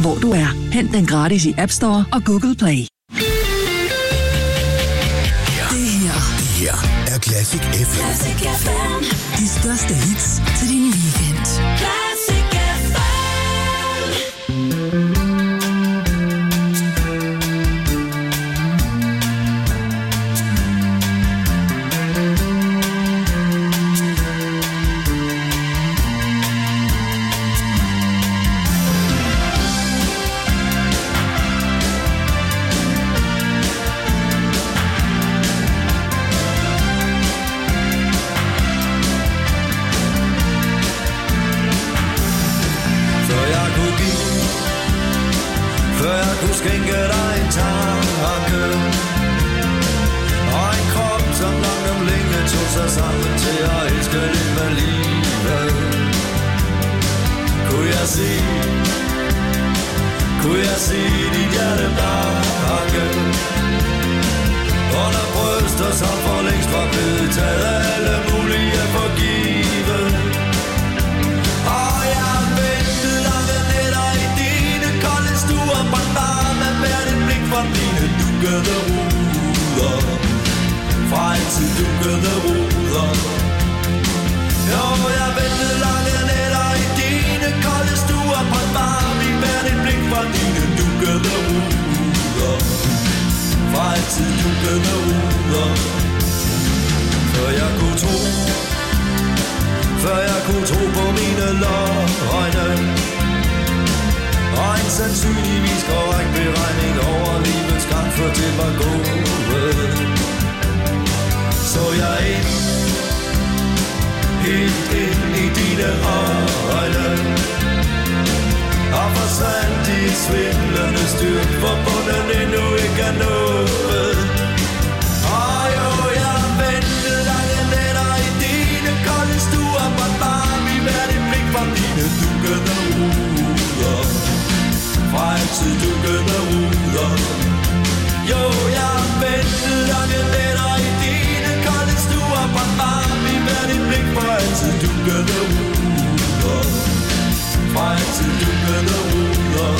hvor du er. Hent den gratis i App Store og Google Play. Det her er Classic FM. De største hits til din weekend. Classic FM. Skænke dig en tanke og en krop, som langt om længe tog sig sammen til at elske lidt med livet. Kunne jeg se dit hjerte banke under bryster, som for længst var blevet taget alle mulige for givet. Og jeg ventede lange nætter i dine kolde stuer, hver dit blik fra dine dukkede ruder, fra altid dukkede ruder. Jo, jeg ventede lange nætter i dine kolde stuer, på en varm i hver dit blik fra dine dukkede ruder, fra altid dukkede ruder. Før jeg kunne tro på mine løgne, og en sandsynligvis korrekt beregning over livets gang, for det var gået. Så jeg helt ind i dine øjne, og forsvandt i et svindlende styrt, hvor bunden endnu ikke er nået. Og jo, jeg ventede lange nætter i dine kolde stuer, hvor varm i hver dit blik fra dine dukkede ruder, fra altid dukkede ruder. Jo, jeg ventede lange nætter i dine kolde stuer, fra varm i hver dit blik, fra altid dukkede ruder, fra altid dukkede ruder.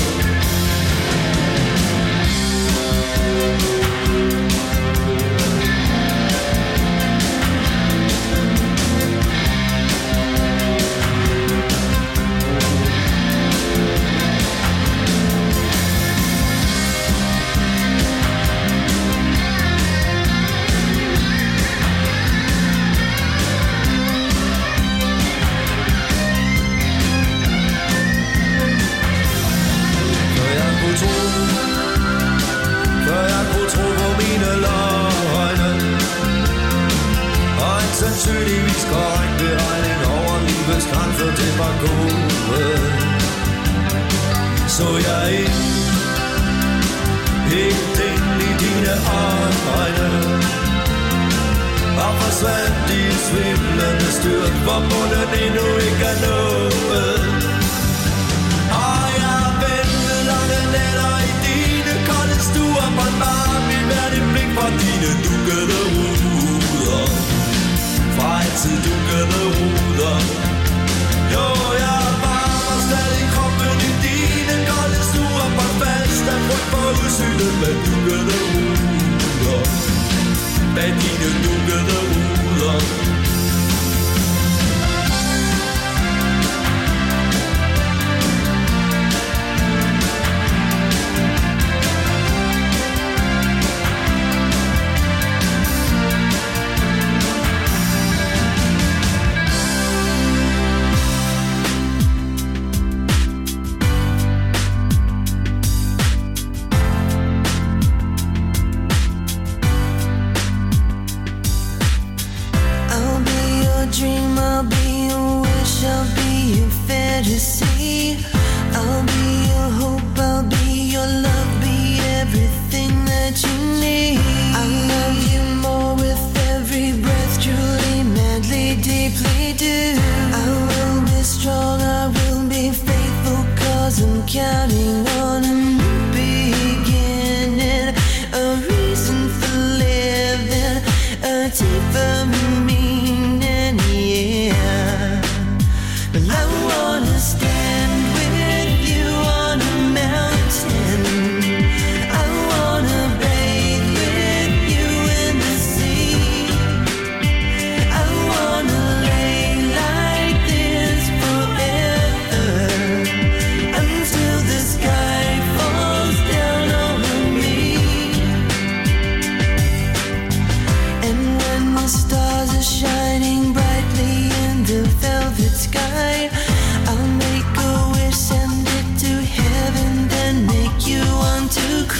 Sandsynligvis korrekt beregning over livets grænser, det var gået. Så jeg helt ind i dine øjne, og forsvandt i svimlende styrt, hvor bunden endnu ikke er nået. Og jeg ventede lange nætter i dine kolde stuer, på en varm i hver dit blik fra dine dukkede ruder, fra altid dukkede ruder. Jo, jeg varmer stadig kroppen i dine kolde stuer, på fast af frygt for udsynet med dukkede ruder, med dine dukkede ruder. I'll be your hope, I'll be your love, be everything that you need. I love you more with every breath, truly, madly, deeply do. I will be strong, I will be faithful, 'cause I'm counting on a new beginning, a reason for living, a deeper meaning, yeah. Well, I wanna stand with you on a mountain.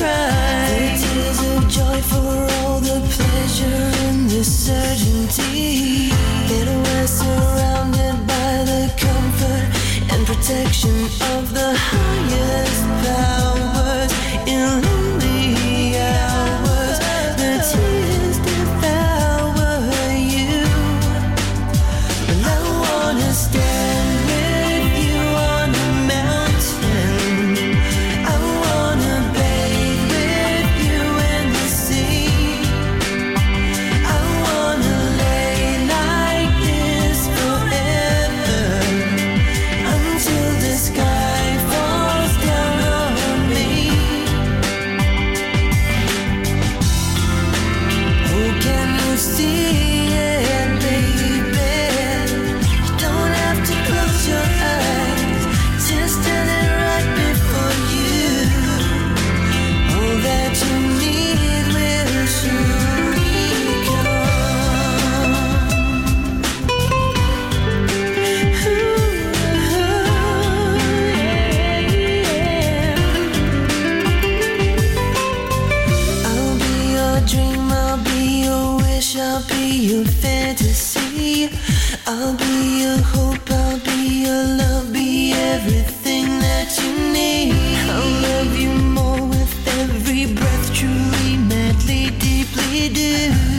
cry. The tears of joy for all the pleasure and the certainty that we're surrounded by the comfort and protection of the highest powers. In lonely hours, the tears devour you. But I wanna stand with you on the mountain. I wanna bathe with you in the sea. I wanna lay like this forever until the sky falls down on me. Oh, can you see it, baby? You don't have to close your eyes, just standing right before you. All that you need will surely come. I'll be your dream, I'll be your wish, I'll be your fantasy. I'll be your hope, I'll be your love, be everything that you need. I'll love you more with every breath, truly, madly, deeply do.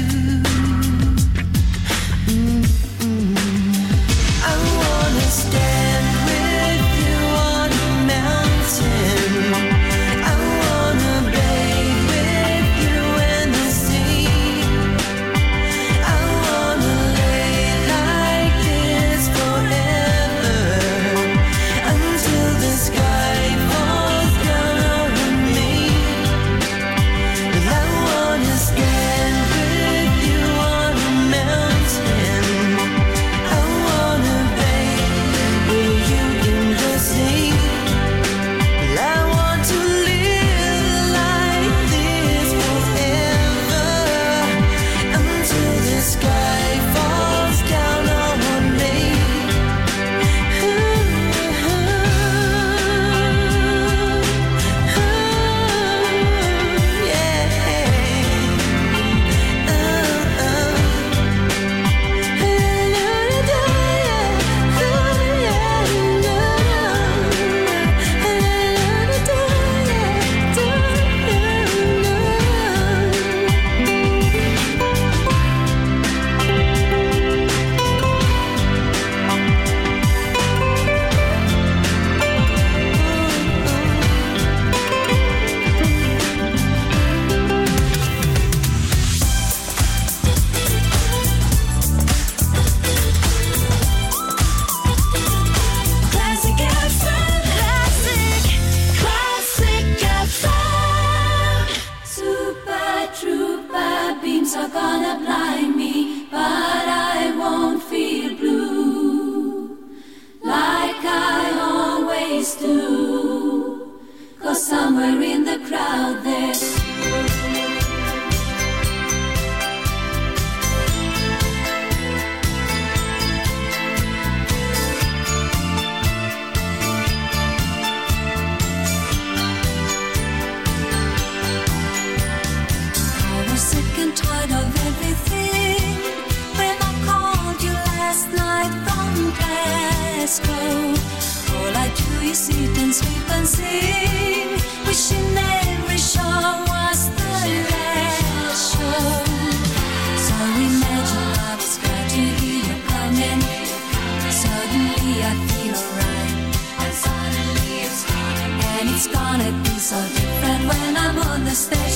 I wanna stand with you on a mountain. I wanna bathe with you in the sea. I wanna lay like this forever until the sky falls down on me. But I wanna stand with you on a mountain. I wanna bathe with you in the sea. But I want to live like this forever until the sky falls down on me. Classic FM, classic FM. Super trooper beams are gonna blind me, but I won't feel blue like I always do. 'Cause somewhere in the crowd there's I was sick and tired of everything when I called you last night from Glasgow. All I do is sit and sleep and sing, wishing every show was the last show. So imagine I was glad to hear you coming. Suddenly I feel alright, and suddenly it's coming. And it's gonna be so different when I'm on the stage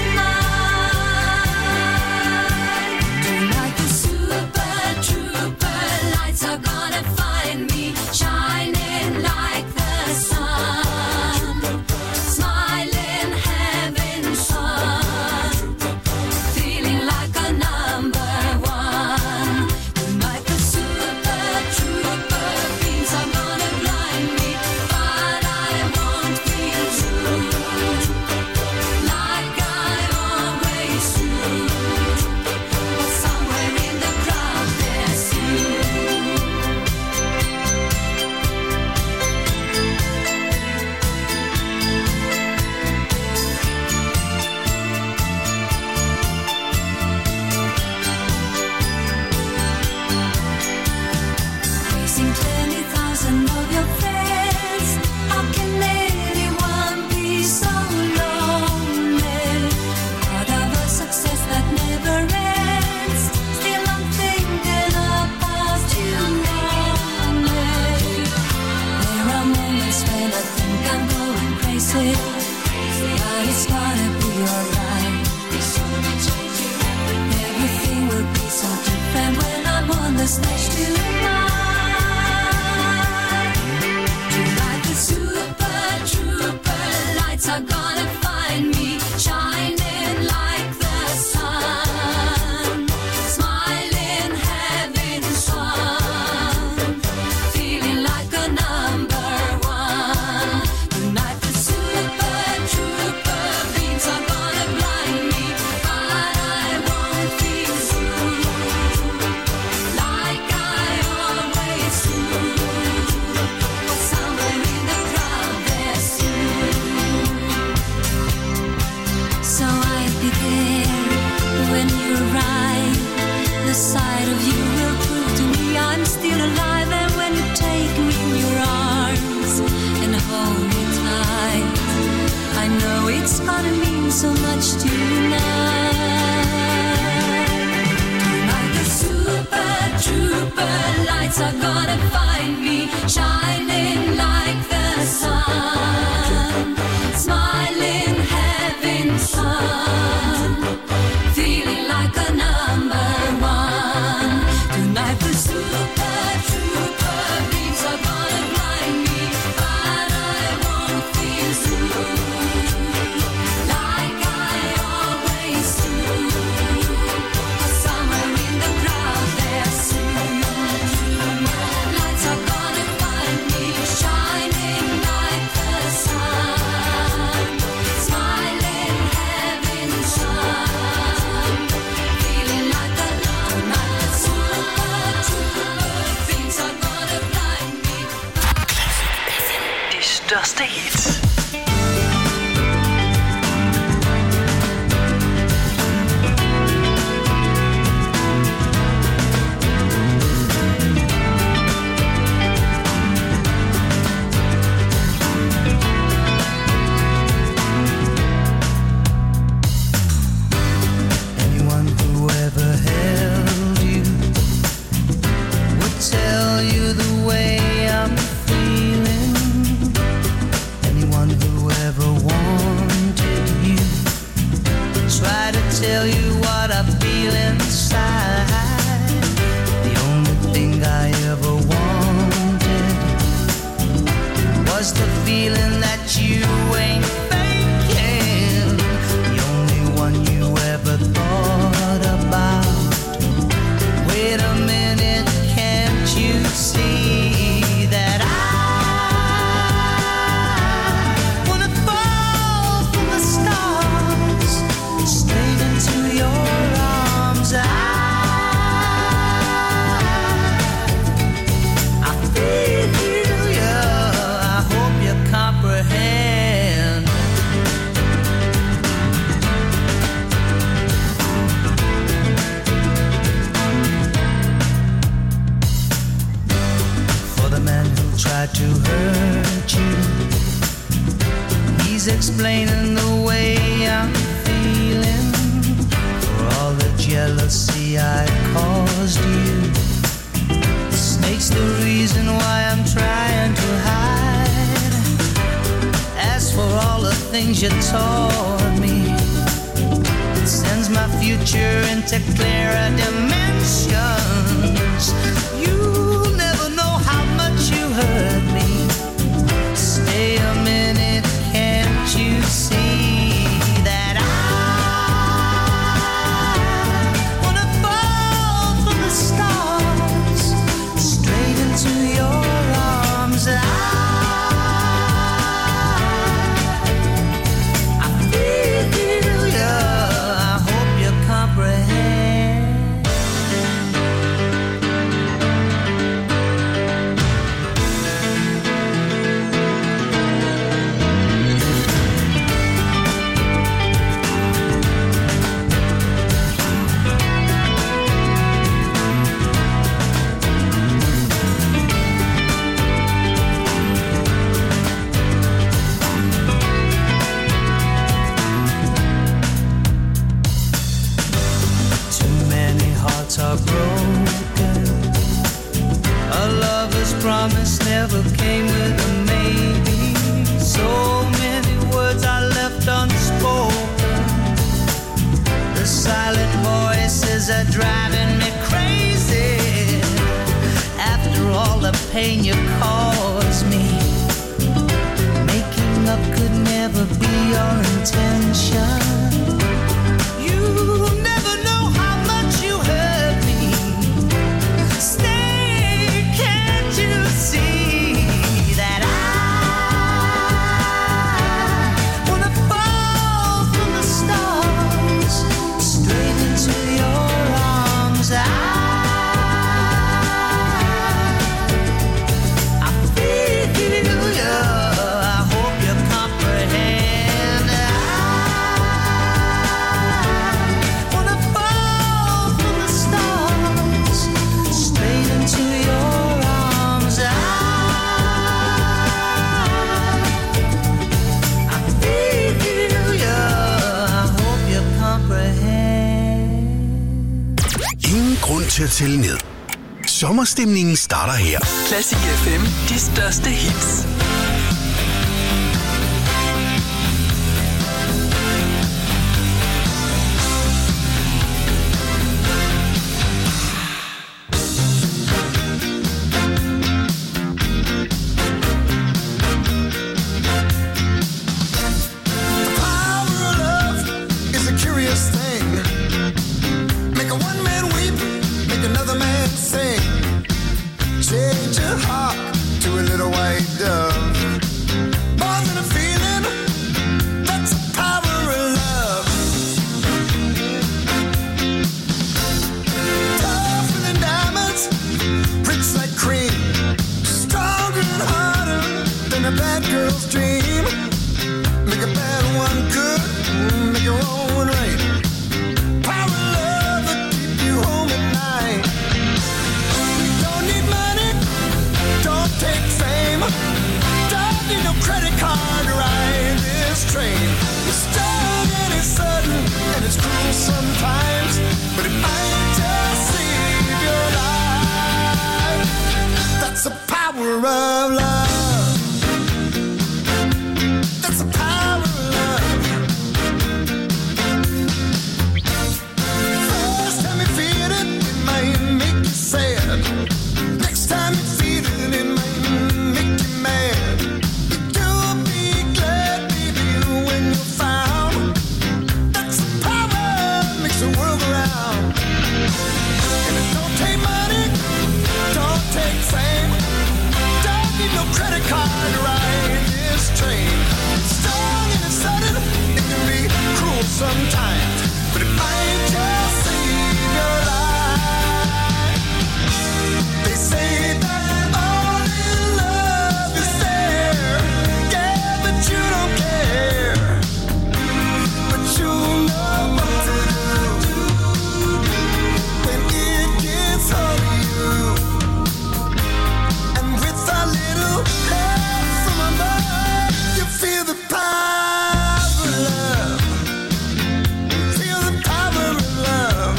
tonight. Tonight the super trooper lights are gonna find me shining like the sun, smiling, having fun, feeling like a number one. Tonight the super trooper beams are gonna blind me, but I won't feel true like I bit, but it's gonna be alright. Everything will be so different when I'm on the stage tonight. Tonight the super trooper lights are gonna find me shining like the sun, smiling, having fun, feeling like a number one. Tonight the super trooper beams are gonna blind me, but I won't feel through like I always do. But somewhere in the crowd there's you. So I'll be there when you arrive. The sight of you will prove to me I'm still alive. And when you take me in your arms and hold me tight, I know it's gonna mean so much tonight. Tonight the super trooper lights are gonna find me shining like the sun, smiling, having fun, feeling like a number one. Tonight the super trooper beams are gonna blind me, but I won't feel through like I always do. But somewhere in the crowd there's you. Lights are gonna find me shining like the sun, smiling, having fun, feeling like a tonight the super trooper beams are gonna blind me. De største hits. Anyone who ever held you would tell you the way I'm feeling. Anyone who ever wanted you try to tell you what I feel inside. The only thing I ever wanted was the feeling that you ain't faking. The only one you ever thought about. Wait a minute, can't you see that I wanna fall from the stars straight into your arms? I feel you, I hope you comprehend. For the man who tried to hurt you, he's explaining the way I'm feeling. For all the jealousy I caused you, the snake's the reason why I'm trying to hide. As for all the things you taught me, it sends my future into clearer dimensions. You'll never know how much you hurt me. Stay a minute, can't you see that I wanna fall from the stars straight into your arms? I feel you, I hope you comprehend. promise never came with a maybe. So many words pain you cause me. Making up could never be your intention. You never know how much you hurt me. Stay, can't you see that I wanna fall from the stars straight into your arms. I feel you. I hope you comprehend. I wanna fall from the stars straight into your arms. I feel you. I hope you comprehend. Ingen grund til at tælle ned. Sommerstemningen starter her. Classic FM. De største hits. Is a curious thing. Make a one man weep, make another man sing. Change your heart to a little white dove. More than a feeling, that's the power of love. Tougher than diamonds, rich like cream. Stronger and harder than a bad girl's dream. Make a bad one good, make your own one right. Power of love will keep you home at night. You don't need money, don't take fame. Don't need no credit card to ride this train. It's strong and it's sudden and it's cruel sometimes, but it might just save your life. That's the power of love. That's the power of love. First time you feel it, it might make you sad. Next time you feel it, it might make you mad. You'll be glad, baby, when you're found. That's the power that makes the world go round. And it don't take money, don't take fame. Don't need no credit card to ride this train. It's strong and it's sudden, it can be cruel sometimes, but it might just save your life. They say that all in love is there, yeah, but you don't care. But you know what to do when it gets hold of you. And with a little help from above, you feel the power of love. Feel the power of love.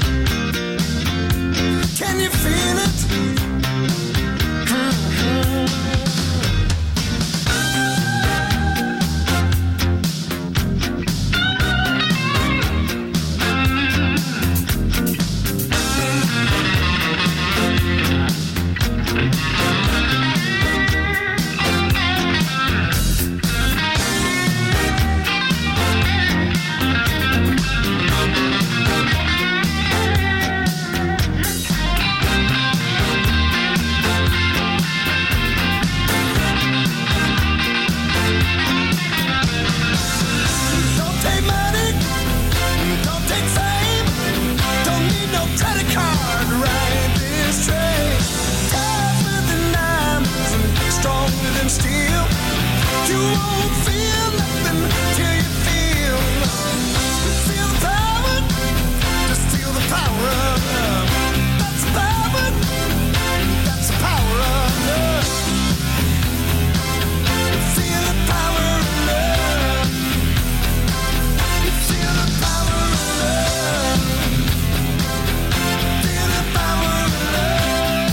Can you feel it? Don't take money, don't take fame. Don't need no credit card to ride this train. Tougher than diamonds and stronger than steel. You won't feel nothing till you feel love. Feel the power, just feel the power of love. That's the power, that's the power of love. Feel the power of love. Feel the power of love. Feel the power of love.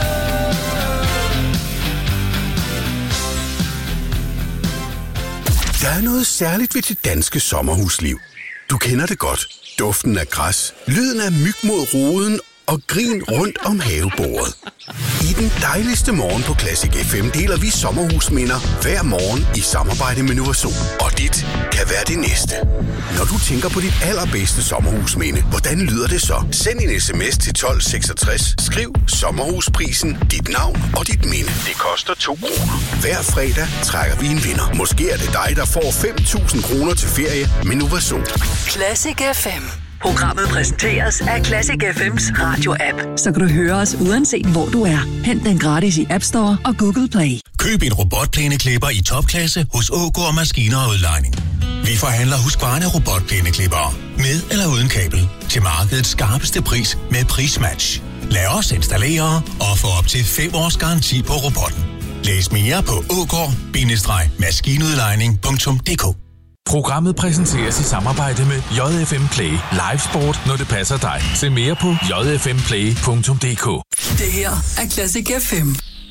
Der er noget særligt ved det danske sommerhusliv. Du kender det godt. Duften af græs, lyden af myg mod roden og grin rundt om havebordet. I den dejligste morgen på Classic FM deler vi sommerhusminder hver morgen i samarbejde med Novasol. Og dit kan være det næste. Når du tænker på dit allerbedste sommerhusminde, hvordan lyder det så? Send en sms til 1266, skriv sommerhusprisen, dit navn og dit minde. Det koster 2 kroner. Hver fredag trækker vi en vinder. Måske er det dig, der får 5.000 kroner til ferie med Novasol. Classic FM. Programmet præsenteres af Classic FM's radio-app. Så kan du høre os uanset hvor du er. Hent den gratis i App Store og Google Play. Køb en robotplæneklipper i topklasse hos Ågaard Maskiner og Udlejning. Vi forhandler Husqvarna robotplæneklipper med eller uden kabel til markedets skarpeste pris med prismatch. Lad os installere og få op til 5 års garanti på robotten. Læs mere på ågaard-maskinudlejning.dk. Programmet præsenteres i samarbejde med JFM Play. Live sport, når det passer dig. Se mere på jfmplay.dk. Det her er Classic FM.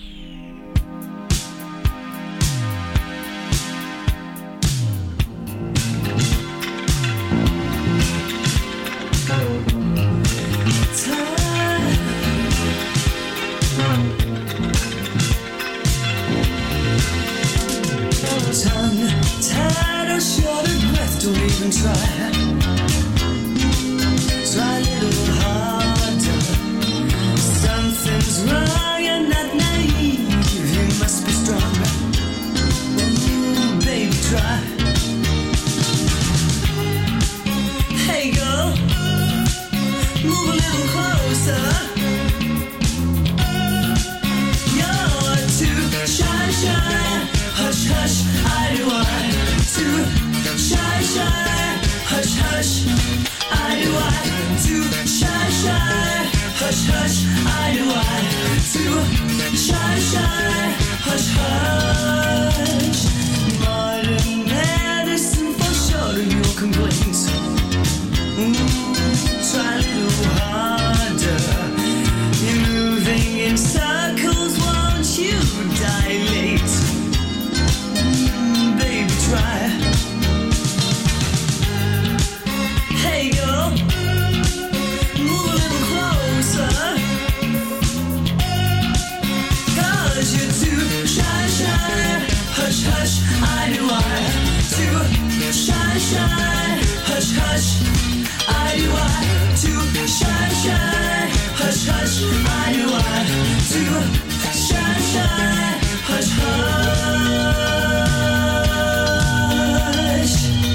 Don't even try. Try a little harder. Something's wrong, you're not naive. You must be strong. Ooh, baby, try. Hey girl, move a little closer. You're too shy, shy. Hush, hush, I do too shy, shy, hush, hush, I do too shy, shy, hush, hush, I do too shy, shy, hush, hush. Modern medicine for sure to your complaints. Try a little harder. You're moving in circles, won't you dilate? Baby, try. Hey girl, move a little closer. 'Cause you're too shy, shy. Hush, hush, I do too shy, shy. Hush, hush, I do too shy, shy. Hush, hush, I do too shy, shy. Hush, hush.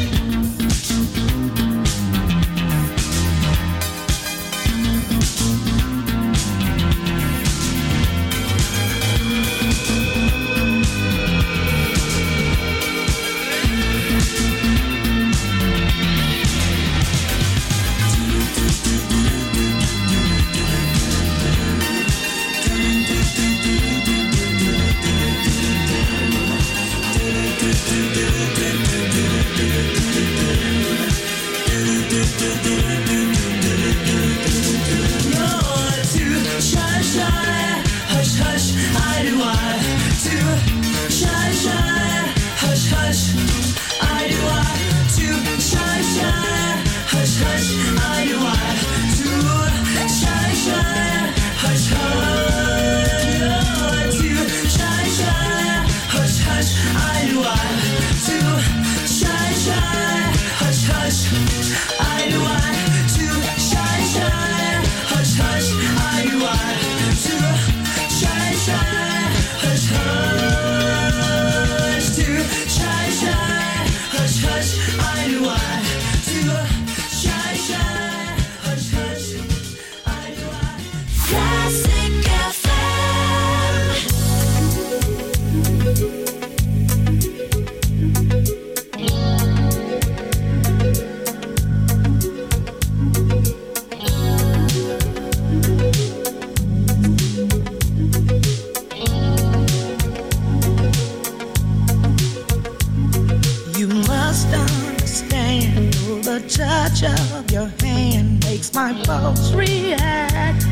touch of your hand makes my pulse react.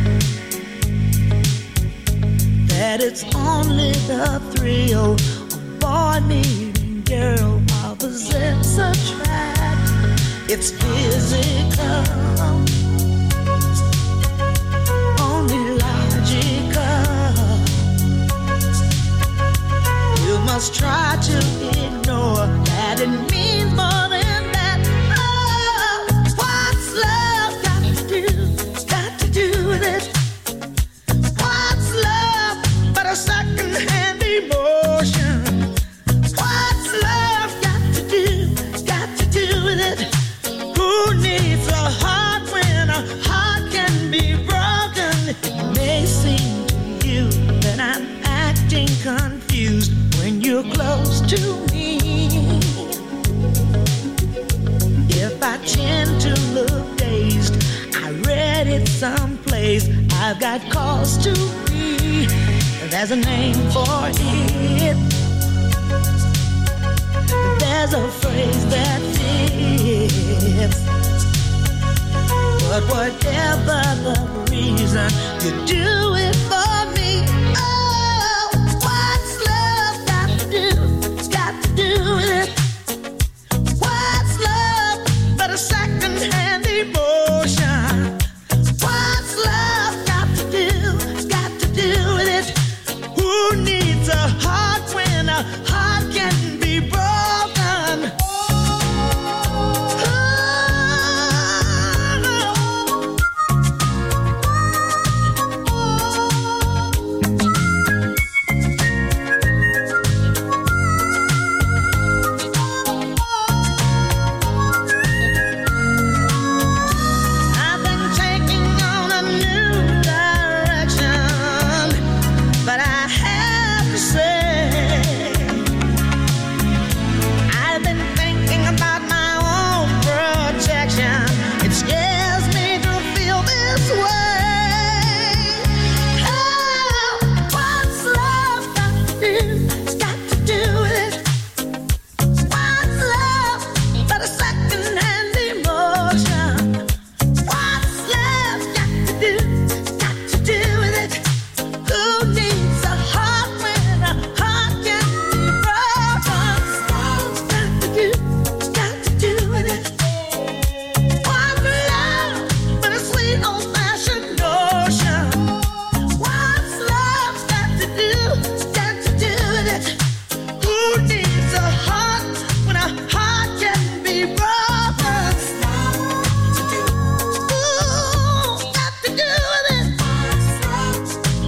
That it's only the thrill of boy meeting girl, opposites attract. It's physical. else try to ignore that it means more than that. Oh, what's love got to do with it? What's love but a second-hand emotion? What's love got to do with it? Who needs a heart when a heart can be broken? It may seem to you that I'm acting confused when you're close to me. If I tend to look dazed, I read it someplace. I've got cause to be. There's a name for it. There's a phrase that fits. But whatever the reason, you do it for me. Oh, what's love got to do with it? What's love but a second-hand emotion? What's love got to do with it? Who needs a heart when a heart can be broken? I've been taking on a new direction, but I have to say, I've been thinking about my own protection. It scares me to feel this way. Oh, what's love got to do with it? What's love but a second-hand emotion? What's love got to do with it? Who needs a heart when a heart can be broken? Love's got to do with it. What's love but a sweet old-fashioned notion? What's love got to do with it? Who needs a heart when a heart can be broken? Ooh, got to do with it. What's love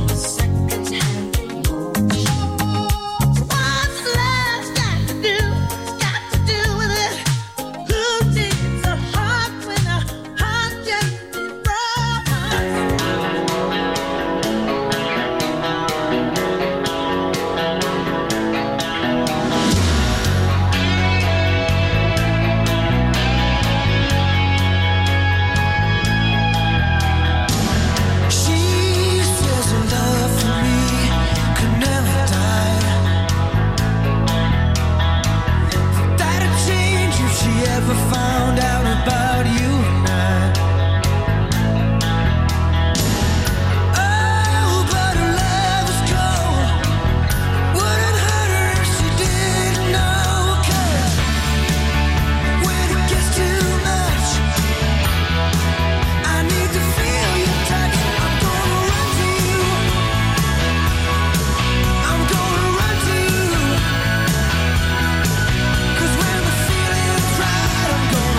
got to do with it? Who needs a heart when a heart can be She says her love for me could never die. That'd change if she ever found out about you and I. Oh, but her love is cold. Wouldn't hurt her if she didn't know. 'Cause when it gets too much, I need to feel your touch. I'm gonna run to you. I'm gonna run to you. 'Cause when the feeling's right, I'm gonna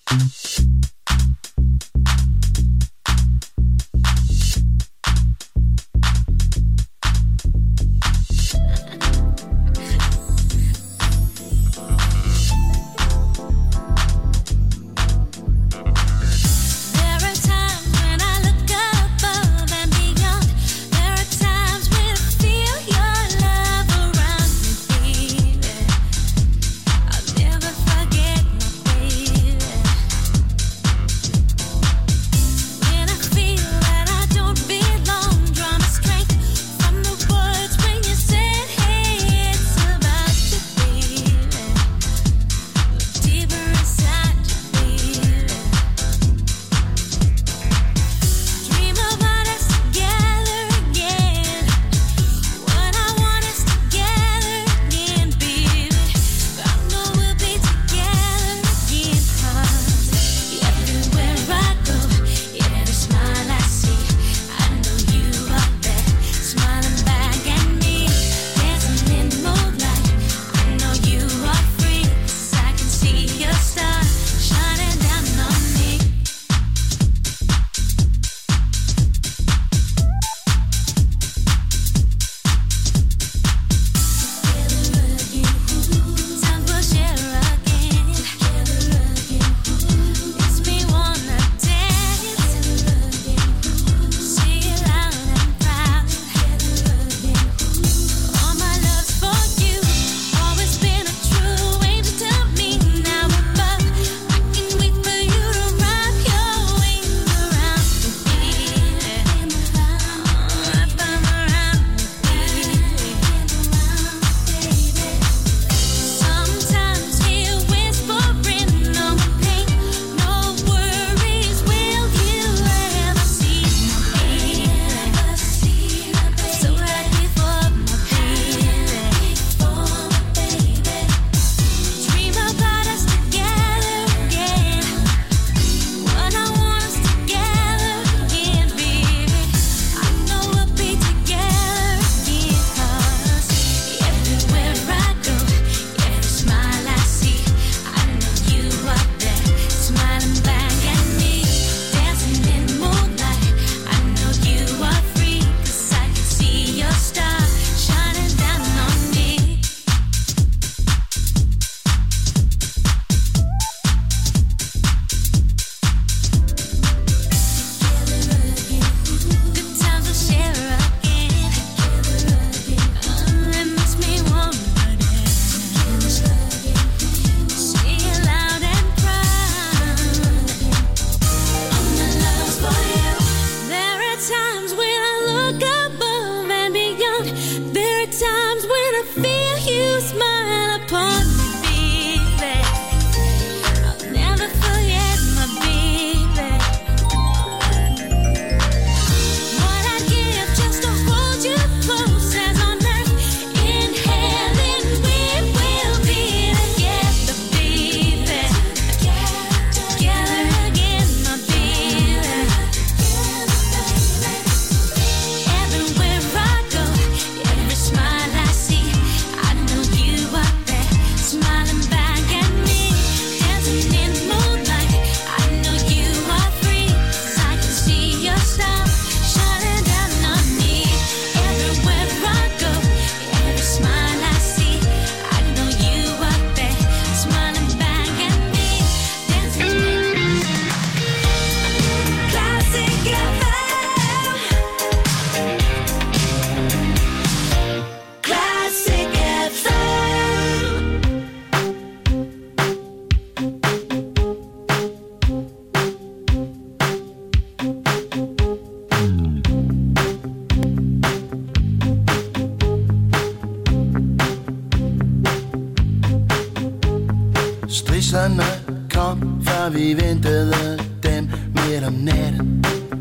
Strisserne kom, før vi ventede dem midt om natten.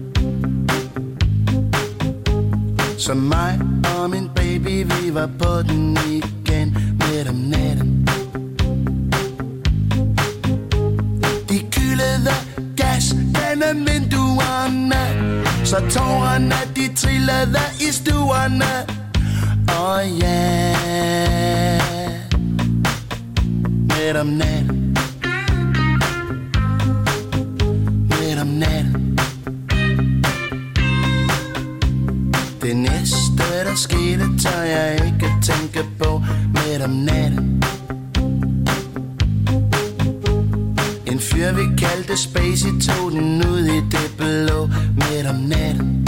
Så mig og min baby, vi var på den igen midt om natten. De kyldede gas gennem vinduerne, så tårerne de trillede i stuerne. Og ja, midt om natten. skete, tør jeg ikke tænke på midt om natten. En fyr vi kaldte Spacey tog den ud i det blå midt om natten.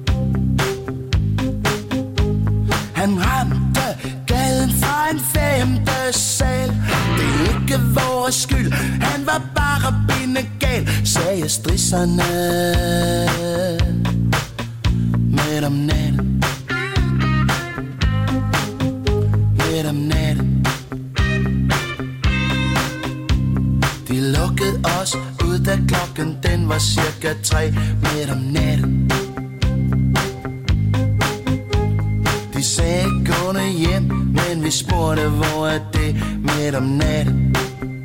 Han ramte gaden fra en 5. sal. Det er ikke vores skyld, han var bare bindegal, sagde strisserne midt om natten. Midt om natten. De lukkede os ud, da klokken den var cirka 3 midt om natten. De sagde gå nu hjem, men vi spurgte hvor er det midt om natten.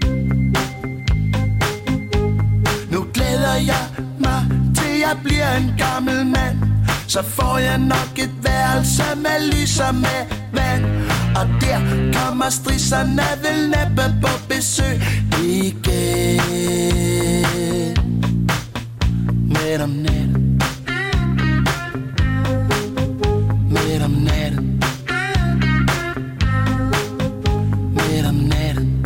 Nu glæder jeg mig til jeg bliver en gammel mand. Så får jeg nok et værelse med lys og med vand. Og der kommer strisserne vel næppe på besøg igen. Midt om natten. Midt om natten. Midt om natten.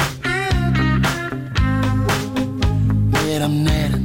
Midt om natten.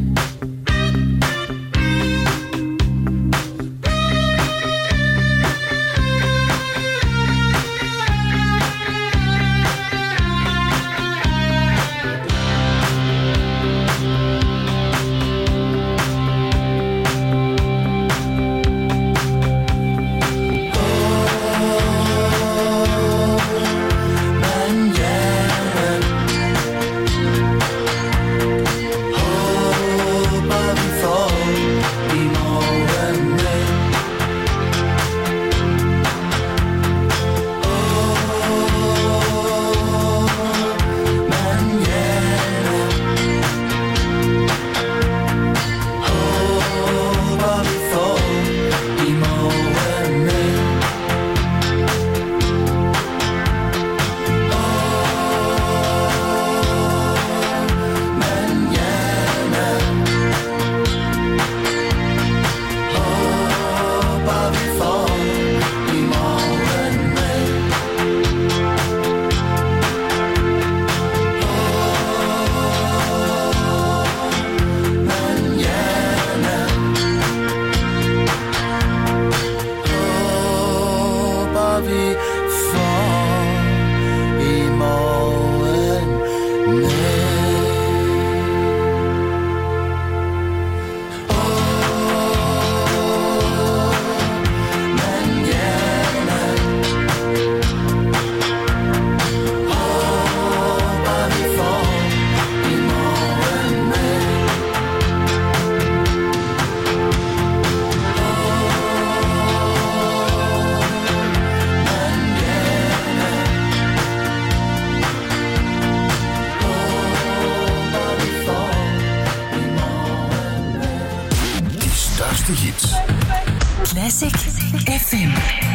Classic FM.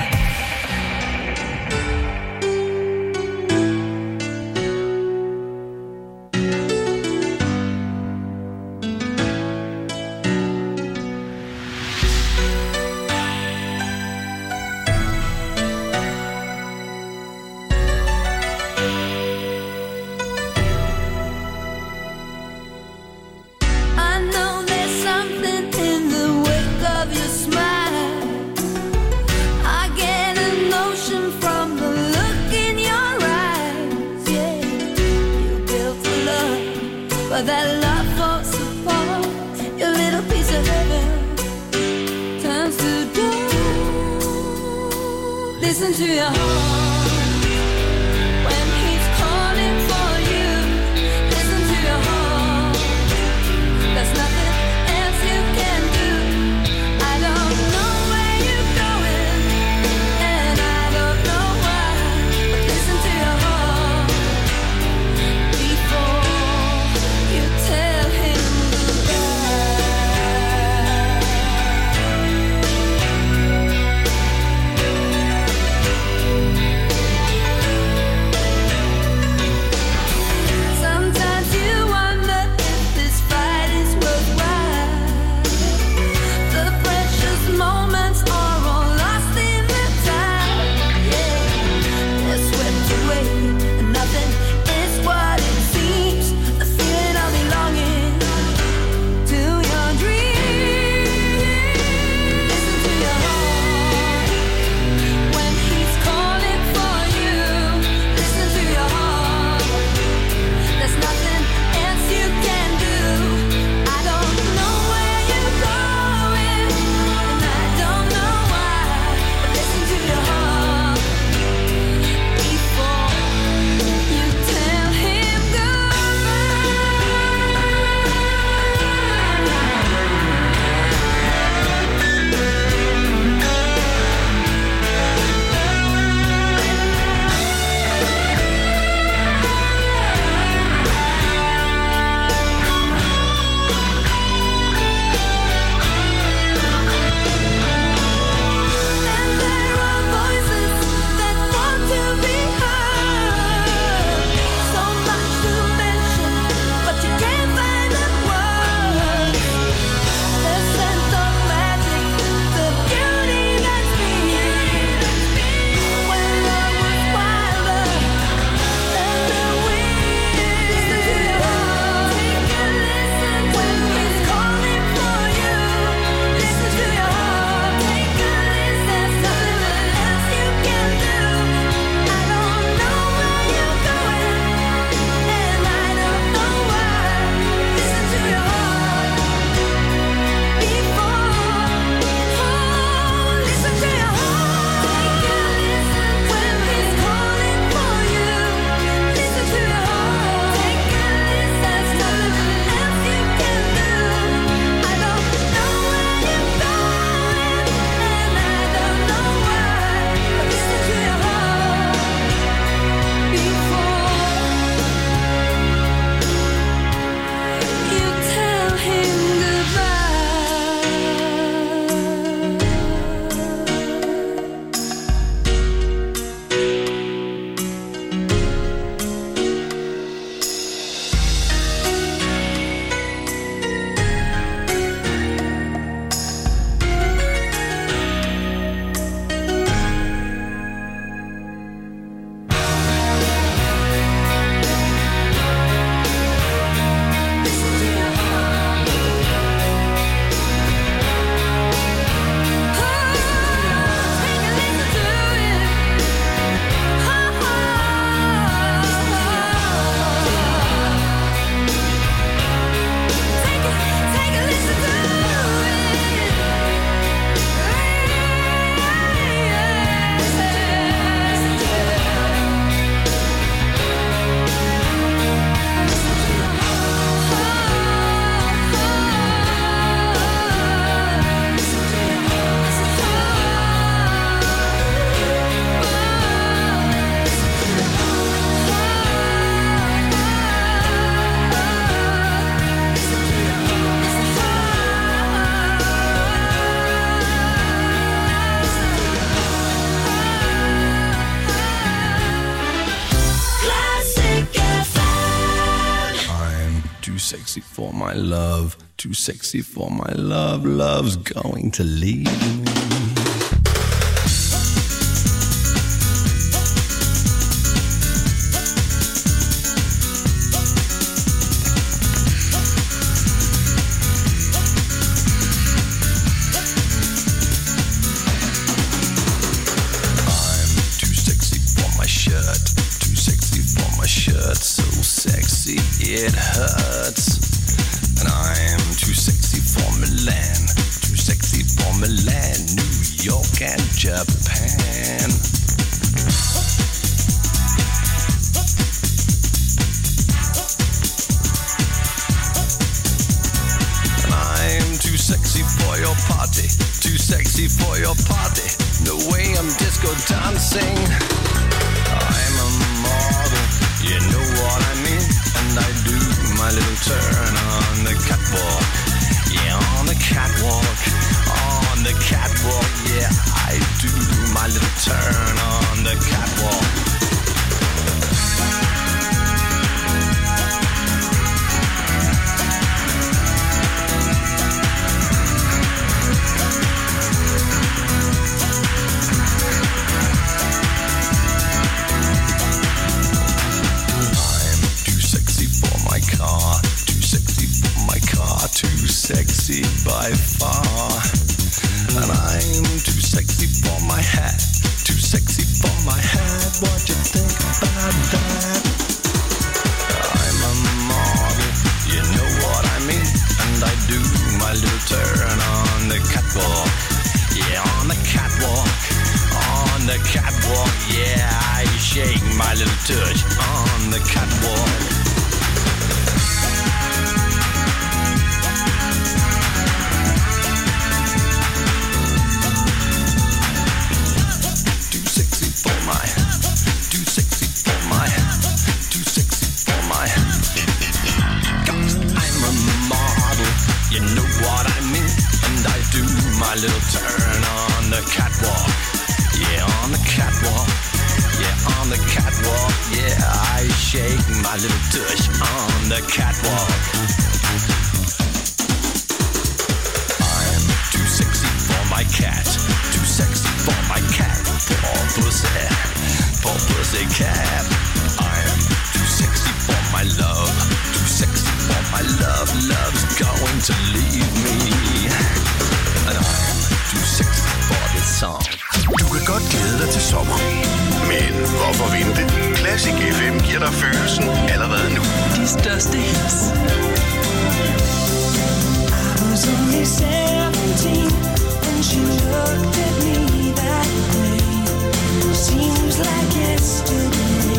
Listen to your heart when he's calling for you. Listen to your heart. There's nothing else you can do. I don't know where you're going, and I don't know why. But listen to your heart before you tell him goodbye. my love, too sexy for my love. Love's going to leave me. It hurts, and I'm too sexy for Milan, too sexy for Milan, New York and Japan. And I'm too sexy for your party, too sexy for your party, no way I'm disco dancing. I'm a model, you know what I mean. And I do my little turn on the catwalk. Yeah, on the catwalk. On the catwalk. Yeah, I do my little turn on the catwalk. Too sexy by far. And I'm too sexy for my hat, too sexy for my hat. What you think about that? I'm a model, you know what I mean. And I do my little turn on the catwalk. Yeah, on the catwalk. On the catwalk, yeah, I shake my little touch on the catwalk. My little turn on the catwalk. Yeah, on the catwalk. Yeah, on the catwalk. Yeah, I shake my little tush on the catwalk. I'm too sexy for my cat, too sexy for my cat. Poor pussy cat. I'm too sexy for my love, too sexy for my love. Love's going to leave me. And I'm too sexy for this song. Du kan godt glæde dig til sommer, men hvorfor vente? Classic FM giver dig følelsen allerede nu. De største hits. I was only 17 when she looked at me that way. Seems like yesterday.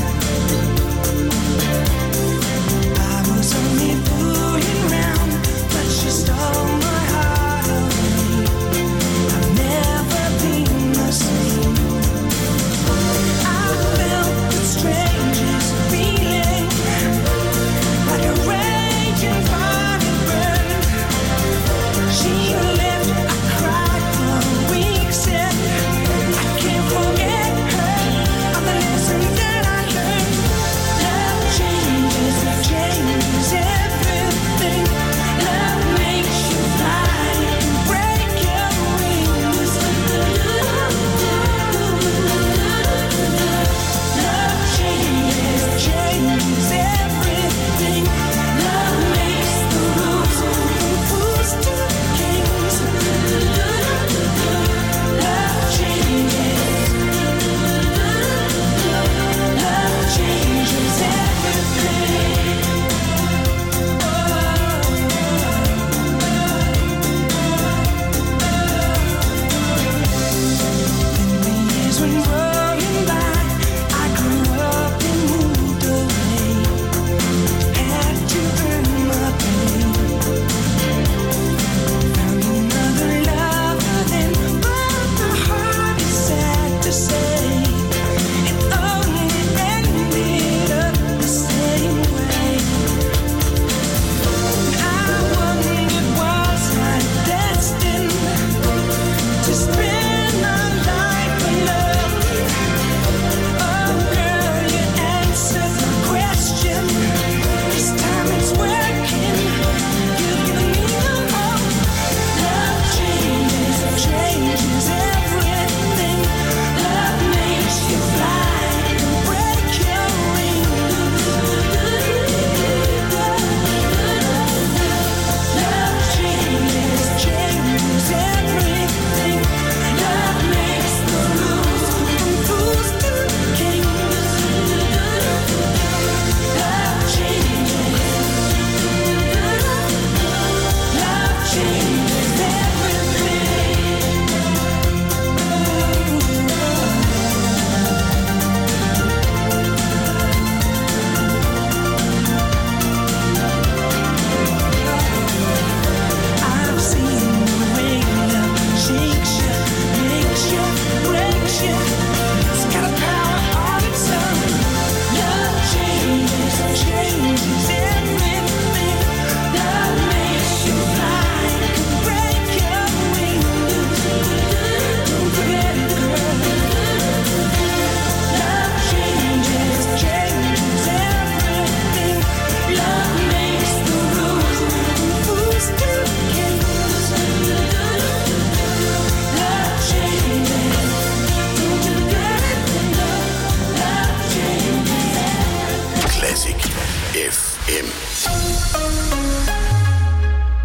I was only fooling around, but she stole my heart away. I've never been the same. I felt the strangest feeling, like a raging fire burn. She left, I cried for weeks, and I can't forget her. I'm the lesson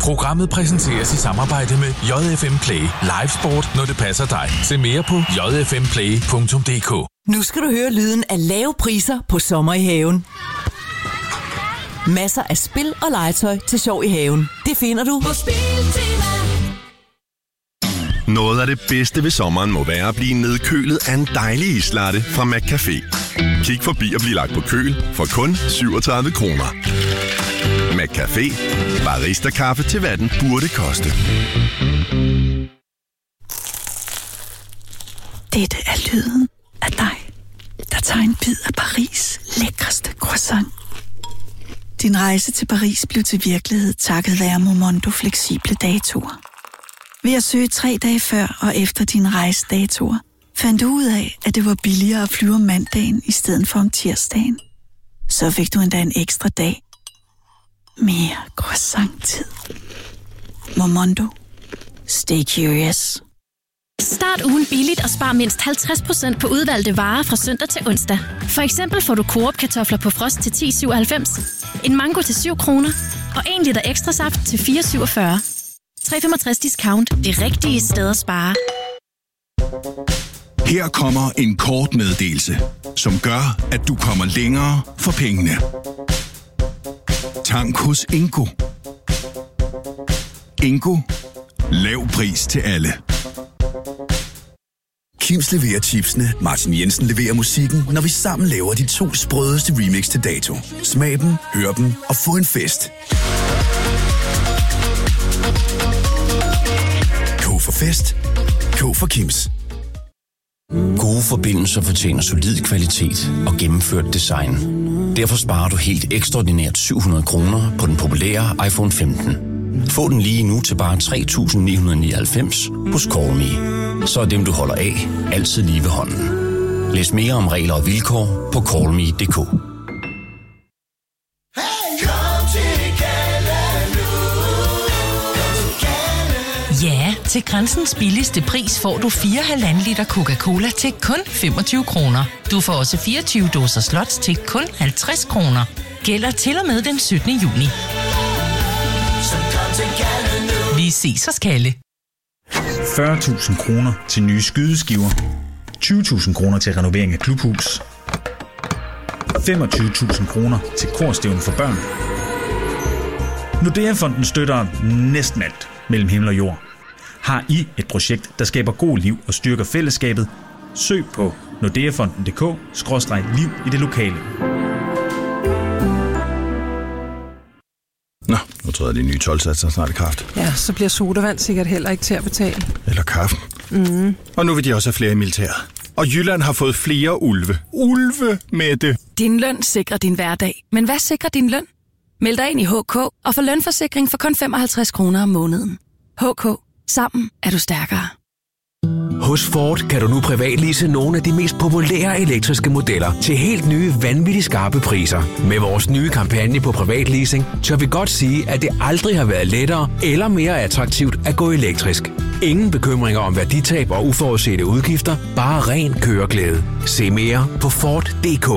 Programmet præsenteres i samarbejde med JFM Play. Live sport, når det passer dig. Se mere på jfmplay.dk. Nu skal du høre lyden af lave priser på sommer i haven. Masser af spil og legetøj til sjov i haven. Det finder du på Spiltema. Noget af det bedste ved sommeren må være at blive nedkølet af en dejlig islatte fra McCafé. Kig forbi og bliv lagt på køl for kun 37 kroner. McCafé. Barista-kaffe til hvad den burde koste. Dette er lyden af dig, der tager en bid af Paris' lækreste croissant. Din rejse til Paris blev til virkelighed takket være Momondo fleksible datoer. Ved at søge 3 dage før og efter dine rejsedatoer, fandt du ud af, at det var billigere at flyve om mandagen i stedet for om tirsdagen. Så fik du endda en ekstra dag. Mere croissant-tid. Momondo. Stay curious. Start ugen billigt og spar mindst 50% på udvalgte varer fra søndag til onsdag. For eksempel får du Coop-kartofler på frost til 10,97, en mango til 7 kroner og 1 liter ekstra saft til 4,47. 3,65 discount. Det rigtige sted at spare. Her kommer en kort meddelelse, som gør, at du kommer længere for pengene. Tank hos Ingo. Ingo. Lav pris til alle. Kims leverer chipsene, Martin Jensen leverer musikken, når vi sammen laver de 2 sprødeste remix til dato. Smag dem, hør dem og få en fest. K for fest. K for Kims. Gode forbindelser fortjener solid kvalitet og gennemført design. Derfor sparer du helt ekstraordinært 700 kroner på den populære iPhone 15. Få den lige nu til bare 3.999 hos CallMe. Så er dem, du holder af, altid lige ved hånden. Læs mere om regler og vilkår på callme.dk. Ja, til Grænsens billigste pris får du 4,5 liter Coca-Cola til kun 25 kroner. Du får også 24 dåser slots til kun 50 kroner. Gælder til og med den 17. juni. Vi ses hos Kalle. 40.000 kroner til nye skydeskiver. 20.000 kroner til renovering af klubhus. 25.000 kroner til korstævne for børn. Nordea-fonden støtter næsten alt mellem himmel og jord. Har I et projekt, der skaber god liv og styrker fællesskabet? Søg på nordeafonden.dk/liv i det lokale. Nå, nu tror jeg, de nye 12-satser snart i kraft. Ja, så bliver sodavand sikkert heller ikke til at betale. Eller kaffen. Og nu vil de også have flere i militæret. Og Jylland har fået flere ulve. Ulve med det. Din løn sikrer din hverdag. Men hvad sikrer din løn? Meld dig ind i HK og få lønforsikring for kun 55 kroner om måneden. HK. Sammen er du stærkere. Hos Ford kan du nu privatlease nogle af de mest populære elektriske modeller til helt nye, vanvittigt skarpe priser. Med vores nye kampagne på privatleasing, tør vi godt sige, at det aldrig har været lettere eller mere attraktivt at gå elektrisk. Ingen bekymringer om værditab og uforudsete udgifter, bare ren køreglæde. Se mere på Ford.dk.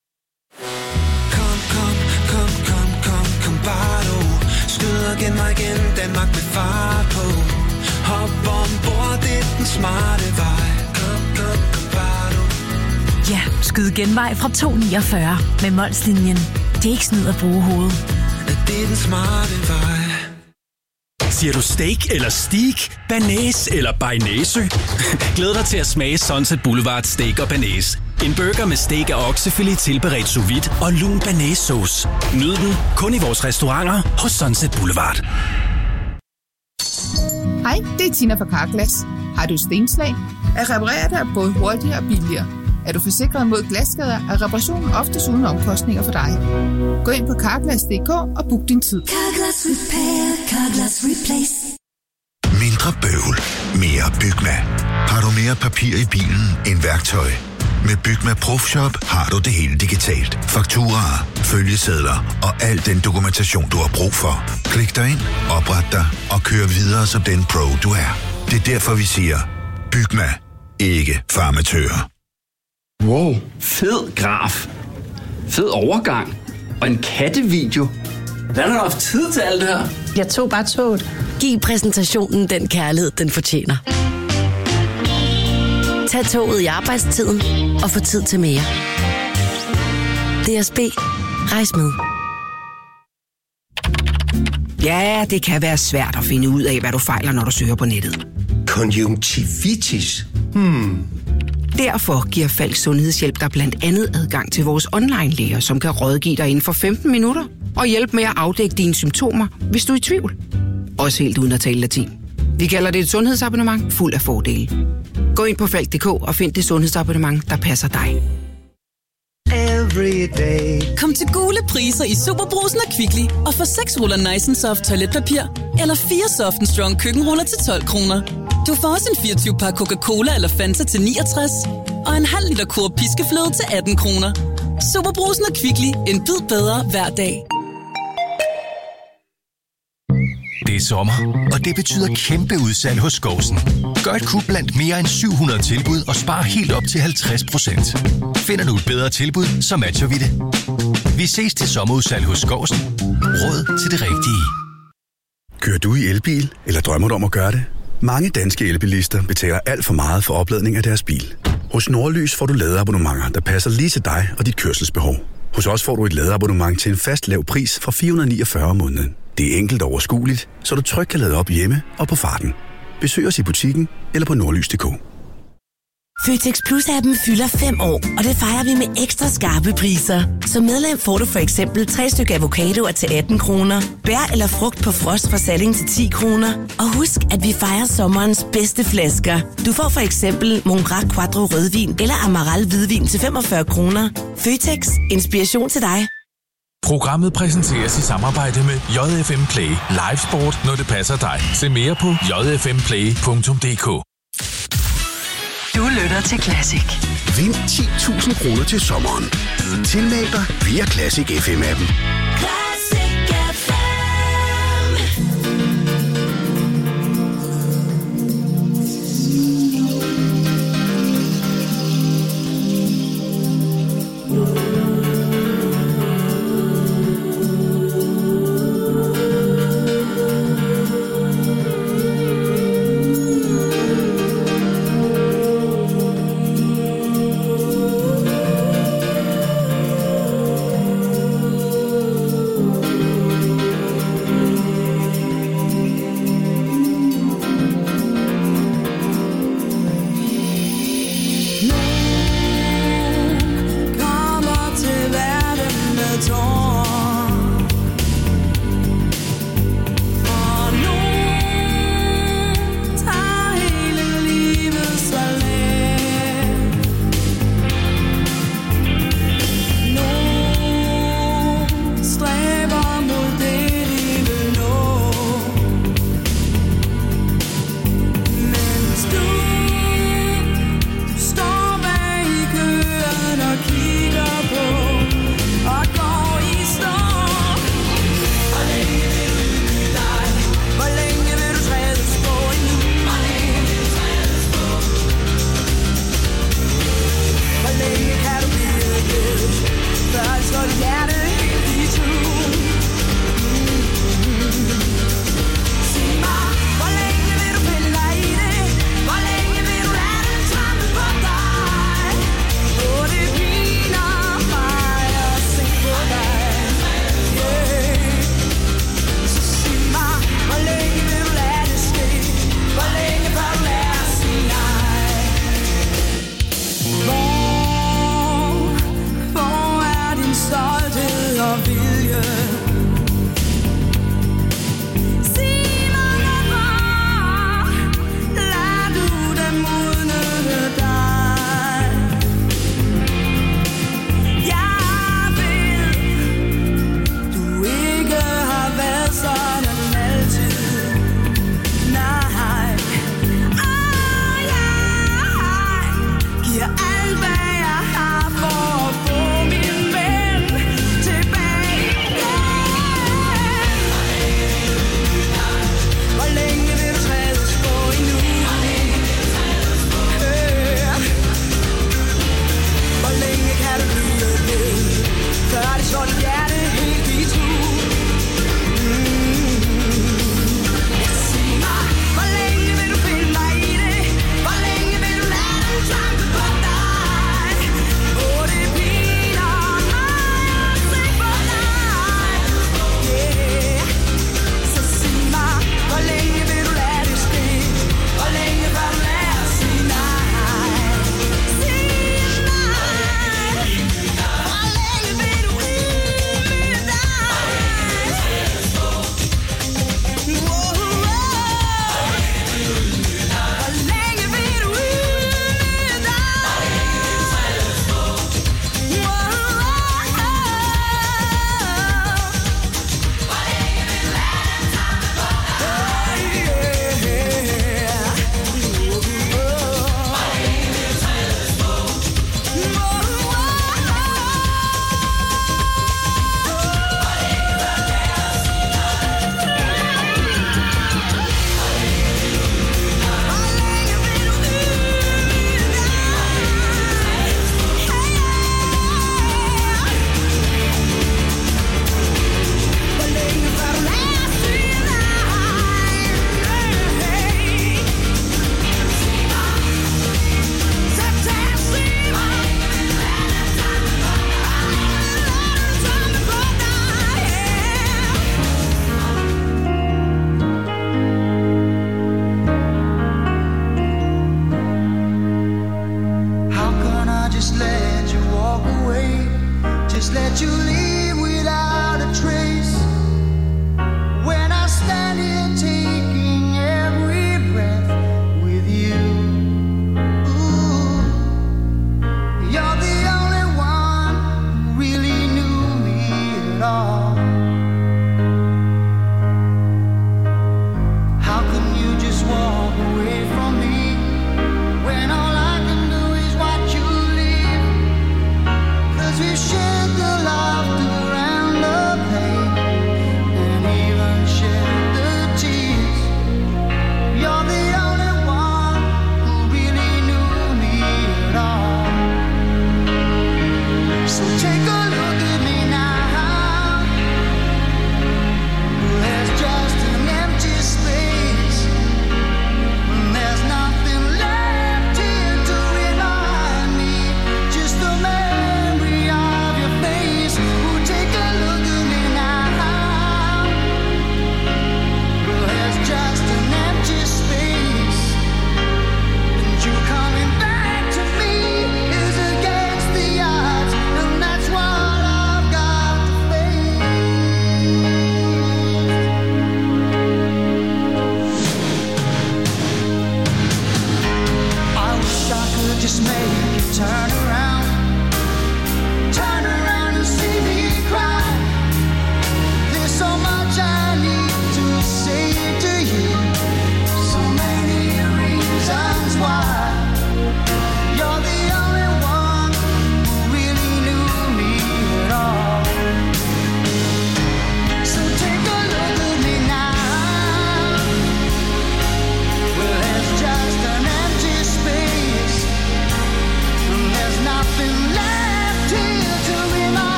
Igen mig igen, Danmark med fart på. Hop ombord, det er den smarte vej. Kom, bare du. Ja, skyd genvej fra 249 med Molslinjen. Det er ikke snyd at bruge hovedet. Det er den smarte vej. Siger du steak eller steak, banæs eller bearnaisesø? Glæd dig til at smage Sunset Boulevard Steak og Banæs. En burger med steak og oksefilet tilberedt sous vide og lun banæssauce. Nyd den kun i vores restauranter hos Sunset Boulevard. Hej, det er Tina fra Carglass. Har du stenslag? At reparere dig er både hurtigere og billigere. Er du forsikret mod glasskader, er reparationen oftest uden omkostninger for dig. Gå ind på Carglass.dk og book din tid. Carglass Repair, Carglass Replace. Mindre bøvl, mere Bygma. Har du mere papir i bilen end værktøj? Med Bygma Profshop har du det hele digitalt. Fakturaer, følgesedler og al den dokumentation, du har brug for. Klik dig ind, opret dig og kør videre som den pro, du er. Det er derfor, vi siger, Bygma, ikke farmatører. Wow, fed graf. Fed overgang. Og en kattevideo. Hvad har du haft tid til alt det her? Jeg tog bare toget. Giv præsentationen den kærlighed, den fortjener. Tag toget i arbejdstiden og få tid til mere. DSB. Rejs med. Ja, det kan være svært at finde ud af, hvad du fejler, når du søger på nettet. Konjunktivitis? Derfor giver Falk Sundhedshjælp dig blandt andet adgang til vores online-læger, som kan rådgive dig inden for 15 minutter og hjælpe med at afdække dine symptomer, hvis du er i tvivl. Også helt uden at tale latin. Vi kalder det et sundhedsabonnement fuld af fordele. Gå ind på falk.dk og find det sundhedsabonnement, der passer dig. Kom til gule priser i Superbrugsen og Kvickly og få 6 ruller Nice & Soft toiletpapir eller 4 Soft & Strong køkkenruller til 12 kroner. Du får også en 24-pakke Coca-Cola eller Fanta til 69 og en halv liter Coop piskefløde til 18 kroner. Superbrugsen og Kvickly. En bid bedre hver dag. Det er sommer, og det betyder kæmpe udsalg hos Skovsen. Gør et kub blandt mere end 700 tilbud og spar helt op til 50%. Finder du et bedre tilbud, så matcher vi det. Vi ses til sommerudsalg hos Skovsen. Råd til det rigtige. Kører du i elbil, eller drømmer du om at gøre det? Mange danske elbilister betaler alt for meget for opladning af deres bil. Hos Nordlys får du ladeabonnementer, der passer lige til dig og dit kørselsbehov. Hos os får du et ladeabonnement til en fast lav pris fra 449 om måneden. Det er enkelt og overskueligt, så du trygt kan lade op hjemme og på farten. Besøg os i butikken eller på nordlys.dk. Føtex Plus-appen fylder 5 år, og det fejrer vi med ekstra skarpe priser. Som medlem får du for eksempel 3 stykker avocadoer til 18 kroner, bær eller frugt på frost fra Salling til 10 kroner. Og husk, at vi fejrer sommerens bedste flasker. Du får for eksempel Mongrac Quattro rødvin eller Amaral hvidvin til 45 kroner. Føtex. Inspiration til dig. Programmet præsenteres i samarbejde med JFM Play. Live sport, når det passer dig. Se mere på jfmplay.dk. Du lytter til Classic. Vind 10.000 kroner til sommeren. Tilmeld dig via Classic FM-appen.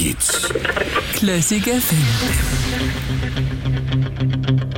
hits. Classic FM.